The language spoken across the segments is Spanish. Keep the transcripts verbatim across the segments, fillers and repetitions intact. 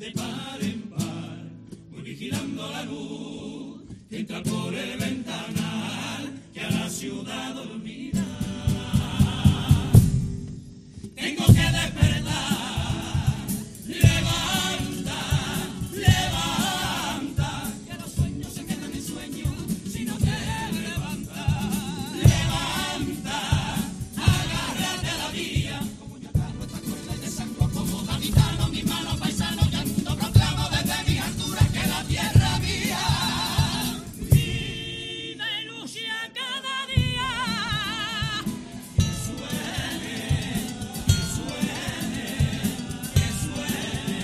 de par en par, voy vigilando la luz que entra por el ventanal que a la ciudad dormida tengo que despertar. Levanta, levanta, que los sueños se quedan en sueños si no te levantas. Levanta, agárrate a la vía, como yo agarro esta cuerda y te sanco como gaditano, mis manos paisanos llanto proclamo desde mis alturas que la tierra mía vive y lucha cada día. Que suene, que suene, que suene.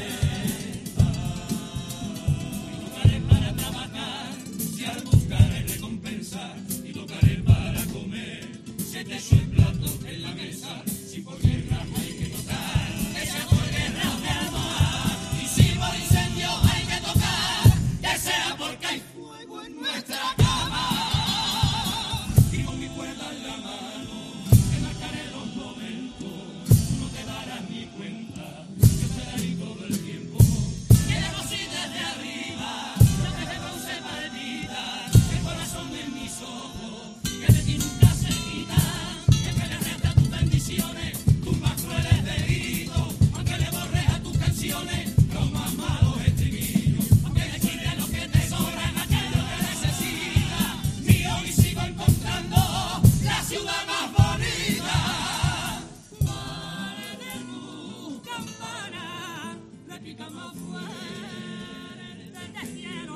Y tocaré para trabajar, si al buscar es recompensar, y tocaré para comer, se te echo el plato en la mesa, si por guerra hay que tocar, que sea por guerra de amor, y si por incendio hay que tocar, que sea porque hay fuego en nuestra cama. Y con mi cuerda en la mano, te marcaré los momentos, no te darás ni cuenta, yo estaré ahí todo el tiempo. Queremos ir desde arriba, lo que de bronce palpita, el corazón en mis ojos, que de ti nunca se quita, que me le resta tus bendiciones, tus más crueles delitos, aunque le borres a tus canciones los más malos estribillos, aunque le quites lo que te sobran, aquello que necesitas, mío y sigo encontrando la ciudad más bonita. Vale de tu campana, repica más fuerte te quiero.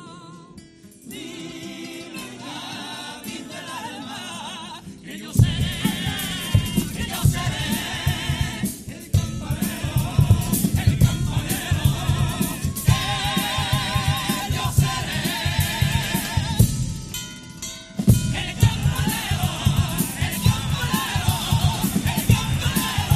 Dime la vida del alma, que yo seré, que yo seré el campanero, el campanero, que yo seré el campanero, el campanero, el campanero.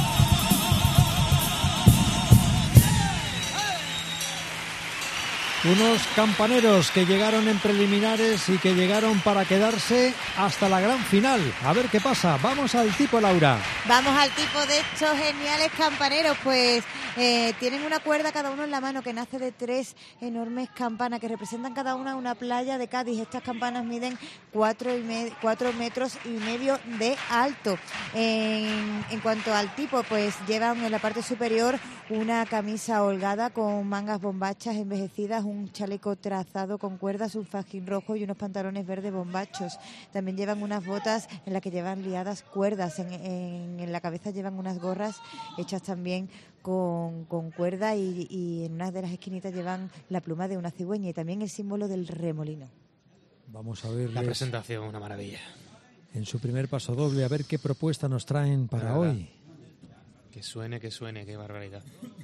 Unos campaneros que llegaron en preliminares y que llegaron para quedarse hasta la gran final. A ver qué pasa. Vamos al tipo, Laura. Vamos al tipo de estos geniales campaneros, pues eh, tienen una cuerda cada uno en la mano que nace de tres enormes campanas que representan cada una una playa de Cádiz. Estas campanas miden cuatro, y me- cuatro metros y medio de alto. En, en cuanto al tipo, pues llevan en la parte superior una camisa holgada con mangas bombachas envejecidas, un chaleco trazado con cuerdas, un fajín rojo y unos pantalones verdes bombachos. También llevan unas botas en las que llevan liadas cuerdas. En, en, en la cabeza llevan unas gorras hechas también con, con cuerda y, y en una de las esquinitas llevan la pluma de una cigüeña y también el símbolo del remolino. Vamos a ver La presentación, una maravilla. en su primer paso doble, a ver qué propuesta nos traen para Verdad. hoy. Que suene, que suene, qué barbaridad.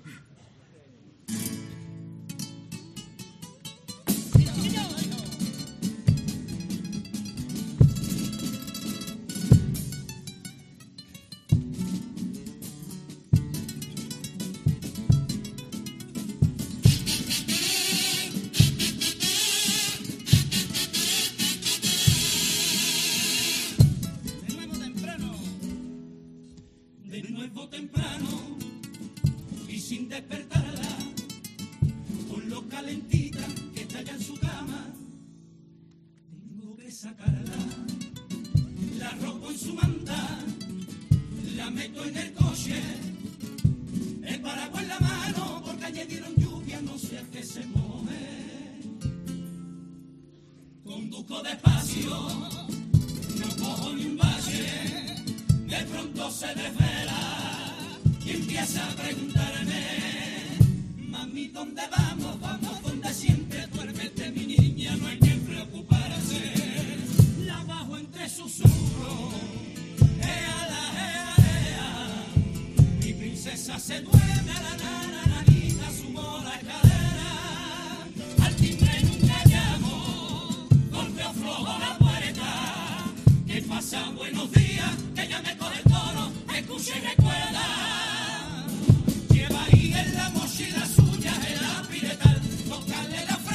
De nuevo temprano, de nuevo temprano, y sin despertarla, con lo calentita que está ya en su cama, tengo que sacarla, la robo en su manta, la meto en el coche, el paraguas en la mano, porque añadieron lluvia, no sea que se moje. Conduzco despacio, no cojo ni un valle, de pronto se desvela y empieza a preguntarme: mami, ¿dónde vamos? Vamos donde siempre, duérmete mi niña, no hay que preocuparse. La bajo entre susurros, ea la ea ea, mi princesa se duerme a la nana, nanita, subo la escalera, al timbre nunca llamo, golpeo flojo la puerta, que pasa buenos días, que ya me coge el tono, escucha y recuerda. Lleva ahí en la mochila suya el lápiz de tal, tocarle la frente.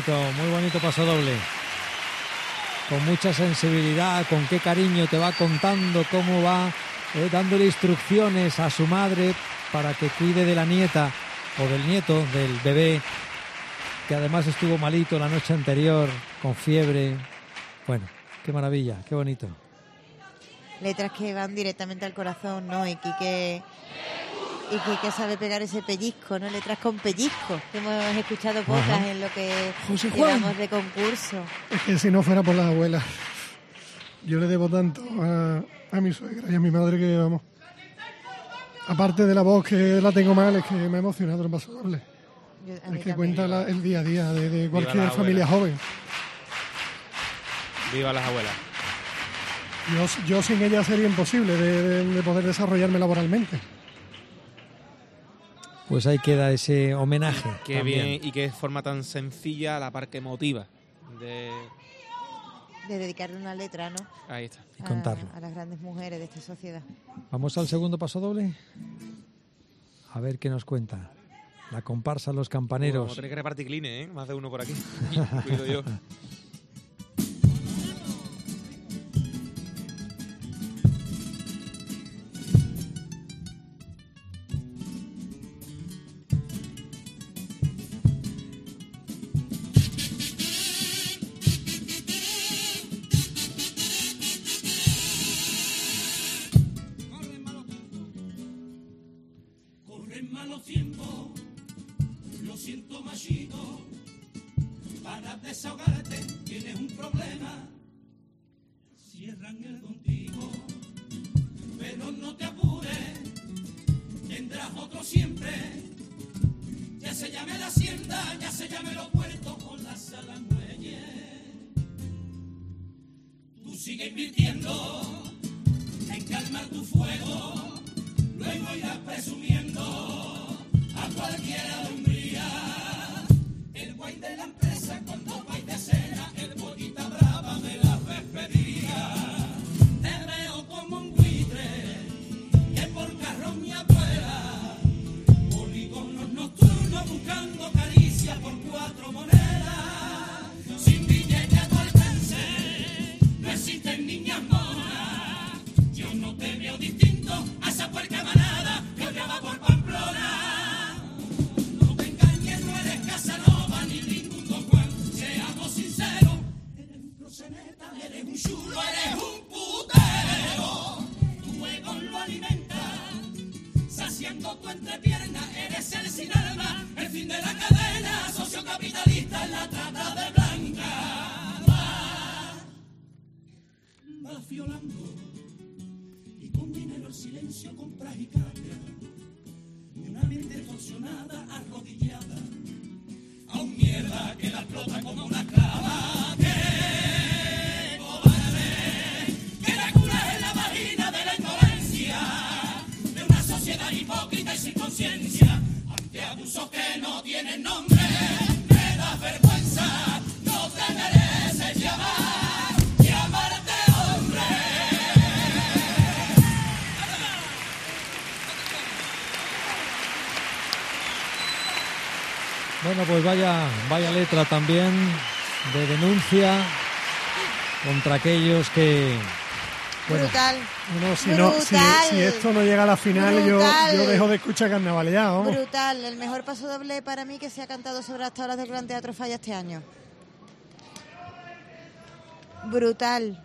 bonito, muy bonito paso doble. Con mucha sensibilidad, con qué cariño te va contando cómo va, eh, dándole instrucciones a su madre para que cuide de la nieta o del nieto, del bebé, que además estuvo malito la noche anterior, con fiebre. Bueno, qué maravilla, qué bonito. Letras que van directamente al corazón, ¿no? Y Quique, y Quique sabe pegar ese pellizco, ¿no? Letras con pellizco, que hemos escuchado pocas Ajá. en lo que José Juan, llevamos de concurso. Es que si no fuera por las abuelas, yo le debo tanto a, a mi suegra y a mi madre que, vamos, aparte de la voz que la tengo mal, es que me ha emocionado el paso doble. Yo, es que también. Cuenta la, el día a día de, de cualquier familia joven. Viva las abuelas. Yo, yo sin ella sería imposible de, de, de poder desarrollarme laboralmente. Pues ahí queda ese homenaje. Qué también. bien, y qué forma tan sencilla la parte emotiva de... de dedicarle una letra, ¿no? Ahí está. Y contarlo. A, a las grandes mujeres de esta sociedad. Vamos al segundo paso doble. A ver qué nos cuenta. La comparsa Los Campaneros. Vamos a tener que repartir clines, ¿eh? Más de uno por aquí. Cuido yo. Desahogarte, tienes un problema, cierran el contigo, pero no te apures, tendrás otro siempre, ya se llame la hacienda, ya se llame los puertos con la sala muelle, tú sigue invirtiendo en calmar tu fuego, luego irás presumiendo a cualquiera de Umbría, el guay de la empresa cuando vais de cena, el bollita brava de la despedida. Te veo como un buitre que por carroña vuela, polígonos nocturnos buscando caricias por cuatro monedas, sin billete a tu alcance, no existen niñas monas, yo no te veo distinto a esa puerca manada que hoy va por Pamplona. Eres un chulo, eres un putero, tu ego lo alimenta, saciando tu entrepierna, eres el sin alma, el fin de la cadena, socio capitalista en la trata de blanca. Vas, vas violando, y con dinero el silencio compras y cambias, una mente torsionada, arrodillada, a un mierda que la explota como una clava. Hipócrita y sin conciencia, ante abusos que no tienen nombre, me da vergüenza, no te mereces llamar, llamarte hombre. Bueno, pues vaya, vaya letra también de denuncia contra aquellos que... Bueno, brutal. No, si, no si, si esto no llega a la final, yo, yo dejo de escuchar carnaval ya, vamos. Brutal, el mejor paso doble para mí que se ha cantado sobre las tablas del Gran Teatro Falla este año. Brutal.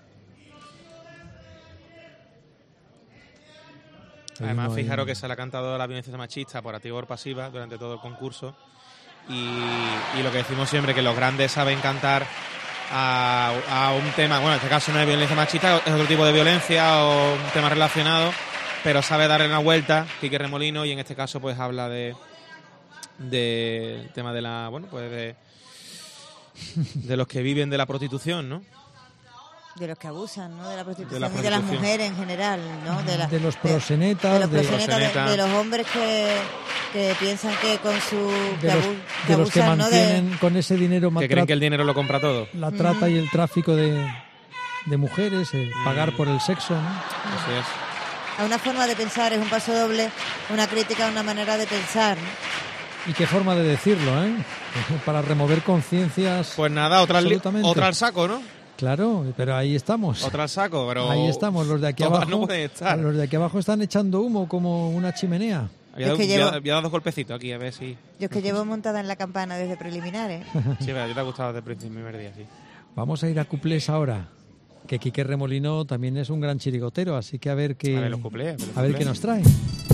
Además, fijaros que se le ha cantado la violencia machista por activa o por pasiva durante todo el concurso. Y, y lo que decimos siempre, que los grandes saben cantar A, a un tema, bueno, en este caso no es violencia machista, es otro tipo de violencia o un tema relacionado, pero sabe darle una vuelta Quique Remolino, y en este caso pues habla de de el tema de la, bueno, pues de de los que viven de la prostitución, ¿no? De los que abusan, ¿no? De la prostitución, de la y de las mujeres en general, ¿no? De, la, de los prosenetas, de, de, los, prosenetas de, de los hombres que, que piensan que con su... De, que los, abu, de que los que abusan, mantienen ¿no? con ese dinero... Que creen que el dinero lo compra todo. La trata uh-huh. y el tráfico de, de mujeres, eh, pagar por el sexo, ¿no? Así es. A una forma de pensar, es un paso doble, una crítica a una manera de pensar, ¿no? Y qué forma de decirlo, ¿eh? Para remover conciencias. Pues nada, otra, li- absolutamente. otra al saco, ¿no? Claro, pero ahí estamos. Otra al saco, pero... Ahí estamos, los de aquí todas abajo. no pueden estar. Los de aquí abajo están echando humo como una chimenea. Voy a, Es que voy a- llevo- voy a dar dos golpecitos aquí, a ver si... Yo es que llevo montada en la campana desde preliminares. Sí, pero a ti te ha gustado desde el principio, primer día, sí. Vamos a ir a cuplés ahora. Que Quique Remolino también es un gran chirigotero, así que a ver qué, A ver los cuplés, a ver los a ver cuplés. qué nos trae.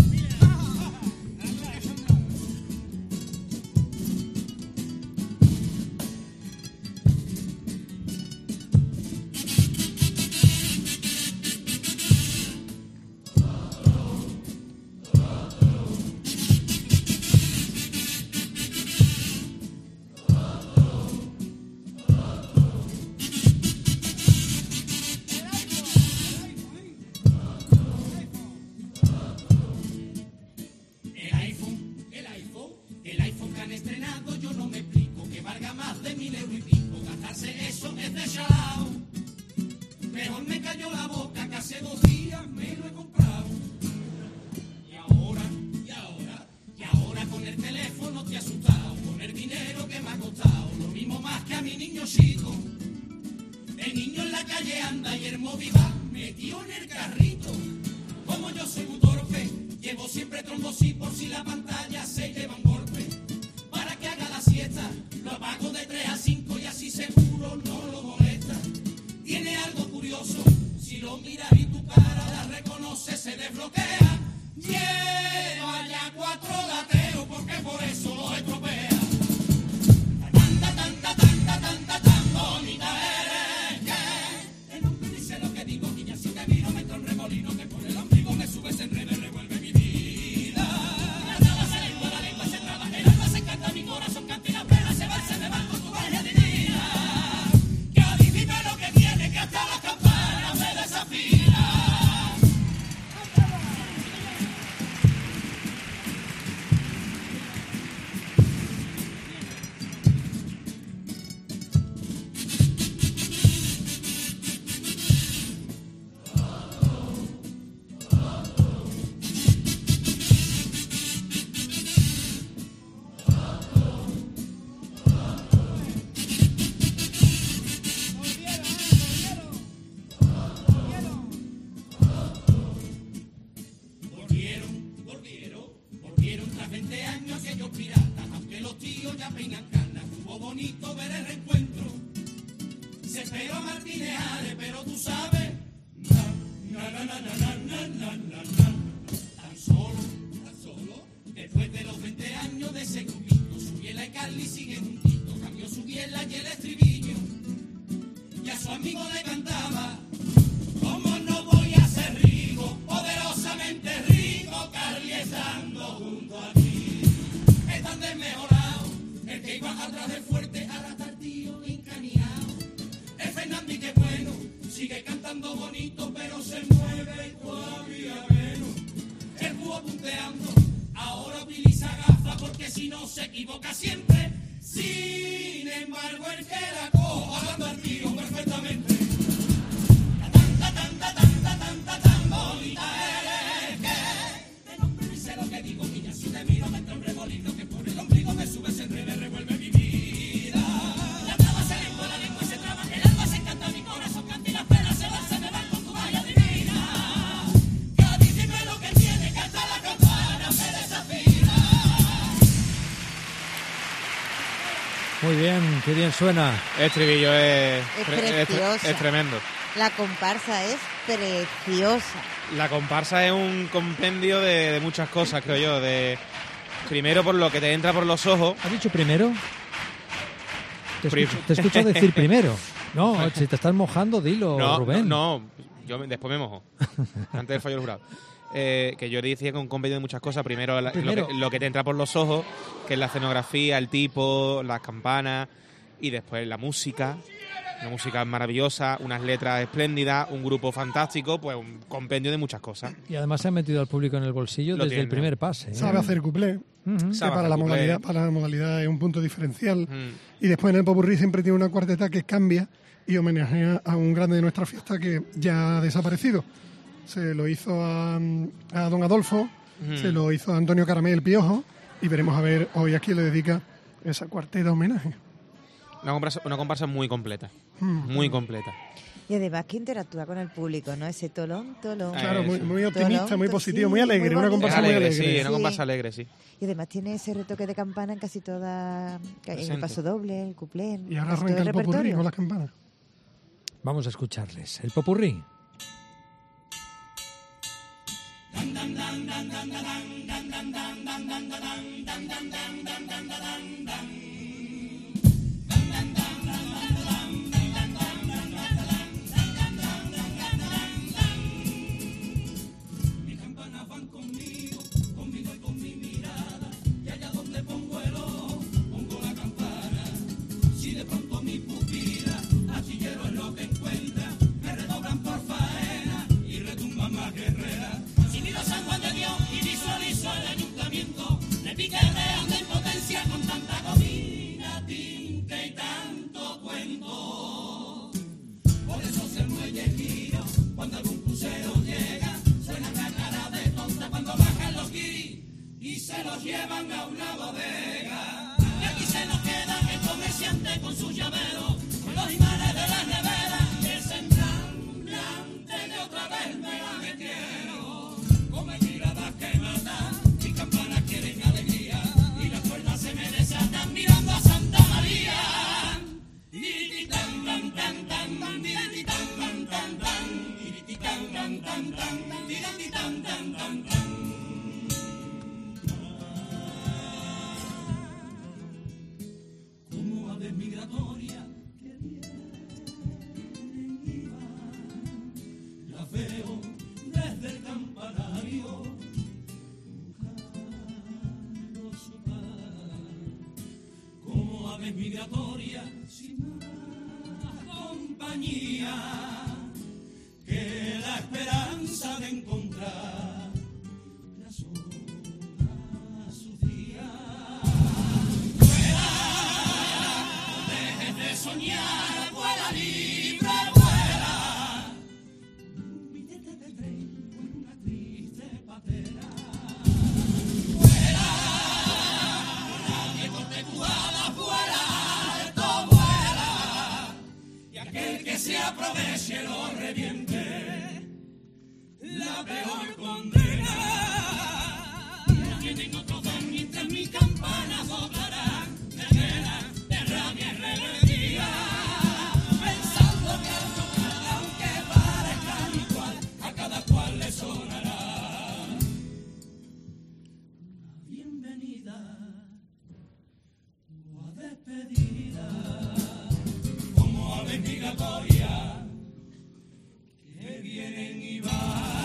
El iPhone, el iPhone, el iPhone que han estrenado, yo no me explico que valga más de mil euros y pico. Gastarse eso es de chalao. Mejor me cayó la boca que hace dos días me lo he comprado. Y ahora, y ahora, y ahora con el teléfono te he asustado. Con el dinero que me ha costado, lo mismo más que a mi niño chico. El niño en la calle anda y el móvil va metido en el carrito. Como yo soy un torpe, llevo siempre trombosí por si la pantalla se lleva un golpe. Para que haga la siesta, lo apago de tres a cinco y así seguro no lo molesta. Tiene algo curioso, si lo miras y tu cara la reconoce, se desbloquea. Lleva ya cuatro gateos porque por eso lo estropea. Tanta, tanta, tanta, tanta, tan bonita eres que... El hombre dice lo que digo, niña, si te miro me entro en remolino, que por el ombligo me subes en redes, revuelve mi vida. La traba se lengua, la lengua se traba, el alma se encanta, mi corazón canta y la pena se va, se me va con tu vaya divina. Que adivina lo que tiene, que hasta las campanas me desafina. Volvieron, volvieron, volvieron tras veinte años aquellos piratas, aunque los tíos ya peinan canas. Estuvo bonito ver el reencuentro. Se esperó a Martínez Ares, pero tú sabes, na, na, na, na, na, na, na, na, na. Tan solo, tan solo, después de los veinte años de ese grupito, su biela y Carly siguen juntitos. Cambió su biela y el estribillo, y a su amigo le cantaba. ¿Cómo no voy a ser rico, poderosamente rico, Carly estando junto a ti? Están desmejorados, el que iba atrás del fuerte ahora está el tío encaniado. El Fernández que bueno, sigue cantando bonito, pero se mueve todavía menos. El búho punteando, ahora utiliza gafas porque si no se equivoca siempre. Sin embargo, el que la cojo hablando al tío perfectamente. Tanta, tanta, tanta, tanta, tan bonita eres que de nombre ni sé lo que digo, niña, si te miro me entra un remolino, que por el ombligo me subes en revés, revuelve mi vida. La traba se lengua, la lengua se traba, el alma se encanta, mi corazón canta y las penas se van, se me van con tu valla divina. Que dime lo que tiene, que hasta la campana me desafina. Muy bien, qué bien suena. El estribillo es, Es tre- es tre- preciosa. es tremendo. La comparsa es preciosa. La comparsa es un compendio de, de muchas cosas, creo yo. De primero por lo que te entra por los ojos. ¿Has dicho primero? Te Prim- escucho, te escucho decir primero. No, si te estás mojando, dilo, No, Rubén. no, no, yo me- después me mojo. Antes del fallo del jurado. Eh, que yo decía que un compendio de muchas cosas. Primero, la- Primero. Lo, que, lo que te entra por los ojos, que es la escenografía, el tipo, las campanas, y después la música. Una música maravillosa, unas letras espléndidas, un grupo fantástico, pues un compendio de muchas cosas. Y además se ha metido al público en el bolsillo Lo desde el tiene. primer pase. ¿eh? Sabe hacer cuplé, Ujú. que Sabe para hacer la, cuplé. modalidad, para la modalidad es un punto diferencial. Mm. Y después en el popurrí siempre tiene una cuarteta que cambia y homenajea a un grande de nuestra fiesta que ya ha desaparecido. Se lo hizo a, a don Adolfo, Mm. se lo hizo a Antonio Caramel el Piojo y veremos a ver hoy a quién le dedica esa cuarteta homenaje. Una comparsa, una comparsa muy completa, mm. muy completa. Y además que interactúa con el público, ¿no? Ese tolón, tolón. Claro, muy, muy optimista, tolón, muy positivo, sí, muy alegre, muy una comparsa muy alegre. Sí, una sí. comparsa alegre, sí. Y además tiene ese retoque de campana en casi toda... En el paso doble, el cuplé. Y ahora arranca el, el popurrí con las campanas. Vamos a escucharles. El popurrí. Se los llevan a una bodega y aquí se nos queda el comerciante con sus llaveros, con los imanes de la nevera, el semblante de otra vez me la metieron, come miradas que matan, mis campanas quieren alegría y las cuerdas se me desatan mirando a Santa María. Y tan tan tan tan, y tan tan tan tan, y tan tan tan tan, y tan tan tan tan. Migratoria que vienen y van, las veo desde el campanario buscando su pan, como aves migratorias sin más compañía que la esperanza de encontrar la sola sus días. Soñar, vuela libre, vuela. Un billete de tren con una triste patera. Vuela, nadie corte tu ala, vuela, alto vuela. Y aquel que se aproveche lo reviente, la peor condena. No tienen otro don mientras mi campana doblará. Como aves migratorias que vienen y van.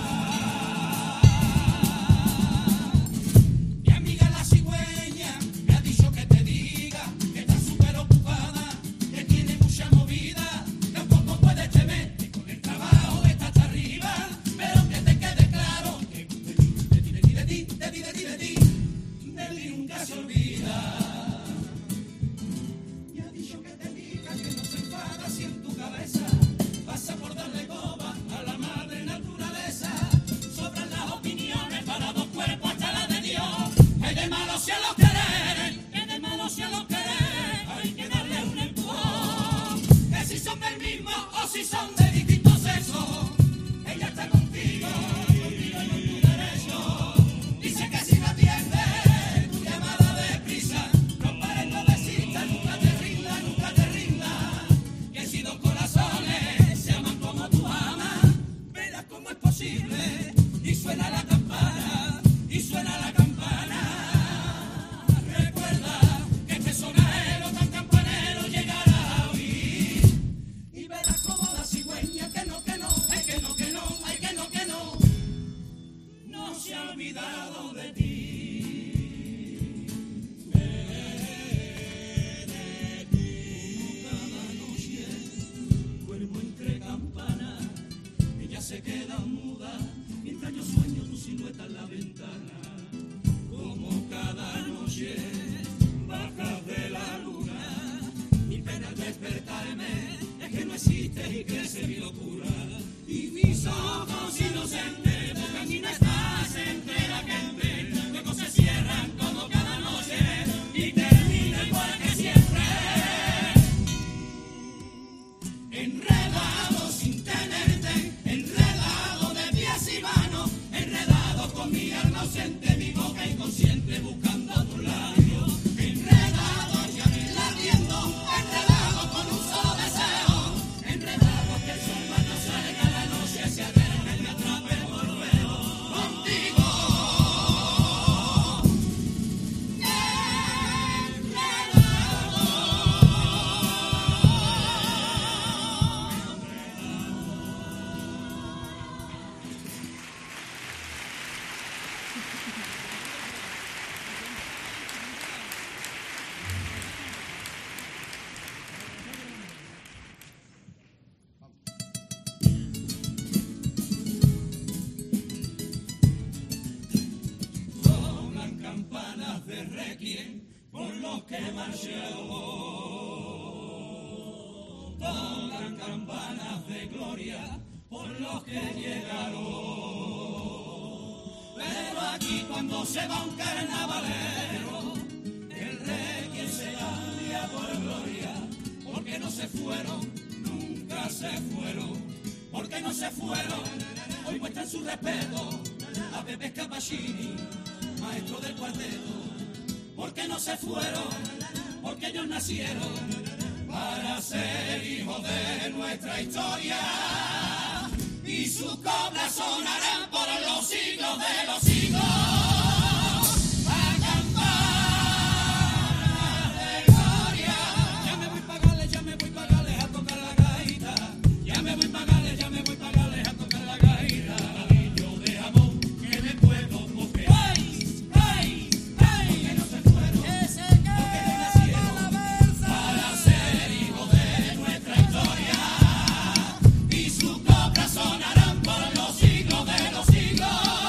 Mi amiga la cigüeña me ha dicho que te diga que está súper ocupada, que tiene mucha movida, tampoco puedes temer que con el trabajo está hasta arriba, pero que te quede claro que de ti, de ti, de ti, de ti, de ti, de ti, de ti, de ti nunca se olvida. Pasa por darle coba a la madre naturaleza. Sobran las opiniones para dos cuerpos hasta la de Dios. Hay de malos y a los querer, hay de malos y a los querer. Hay que darle un empujón. Que si son del mismo o si son de distintos sexos. Ella está contigo, contigo y con tu derecho. Dice que si no atiende tu llamada deprisa, no pares, no desistas, nunca te rindas, nunca te rindas. Que si dos corazones se aman como tú amas, verás cómo es posible. Y suena la campana, y suena la campana. Recuerda que este sonajero tan campanero llegará a oír. Y verás como la cigüeña que no, que no, ay que no, que no, ay que no, que no, no se ha olvidado de ti. Se queda muda mientras yo sueño tu silueta en la ventana. Como cada noche bajas de la luna, mi pena al despertarme es que no existes y crece mi locura. Y mis ojos inocentes buscan y no estás entre la gente. Luego se cierran como cada noche. enredado sin tenerte, enredado de pies y manos, enredado con mi alma ausente, mi boca inconsciente buscando a tu labio, enredado ya ni latiendo, enredado con un solo deseo, enredado que el sol más no salga, la noche se aleje y me atrape el volveo contigo. Por los que marcharon, tocan campanas de gloria por los que llegaron. Pero aquí cuando se va un carnavalero, el rey quien se cambia por gloria, porque no se fueron, nunca se fueron, porque no se fueron, hoy muestran su respeto a Pepe Capacini, maestro del cuarteto. Porque no se fueron, porque ellos nacieron para ser hijos de nuestra historia. Y sus coplas sonarán por los siglos de los siglos. A campanas de gloria. Ya me voy pa' Gales, ya me voy pa' Gales a tocar la gaita. Ya me voy pa' Gales, ya me voy pa' Gales a tocar la gaita. Yo de amor que me puedo coger. Sonarán por los siglos de los siglos.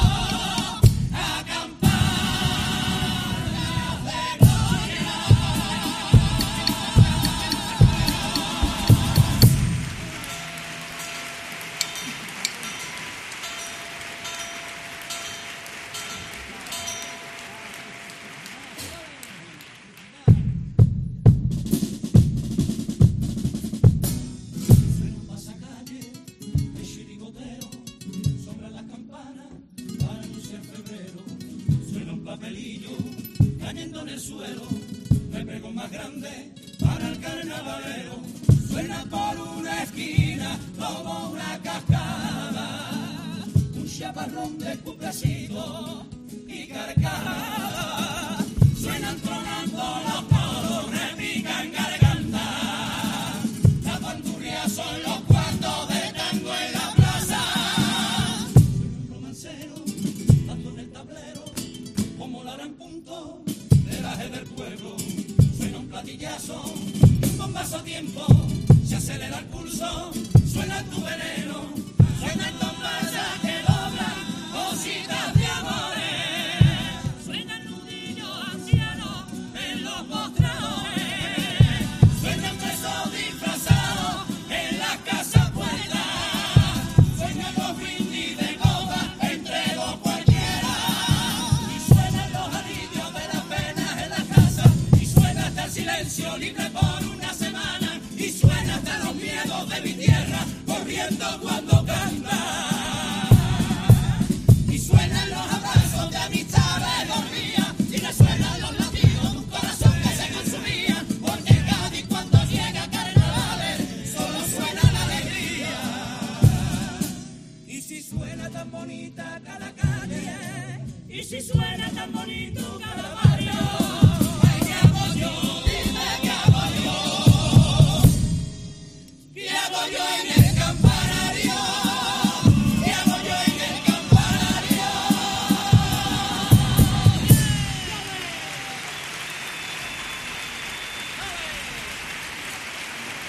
suelo, me pego más grande para el carnavalero. Suena por una esquina como una cascada, un chaparrón de cuplecitos y carcajadas. Suenan tronando los coros, repican garganta. Las bandurrias son los cuartos de tango en la plaza. Suena un romancero dando en el tablero como la gran punto del aje del pueblo. Suena un platillazo, un bombazo a tiempo, se acelera el pulso. Suena tu veneno, suena el tombaza que doblan cositas de amores. Suena el nudillo anciano en los mostradores. Suenan presos disfrazados en las casas puertas. Suenan los brindis de copa entre dos cualquiera. Y suenan los alivios de las penas en las casas. Y suena hasta el silencio libre por una semana. Y suena hasta los miedos de mi tierra corriendo cuando canta.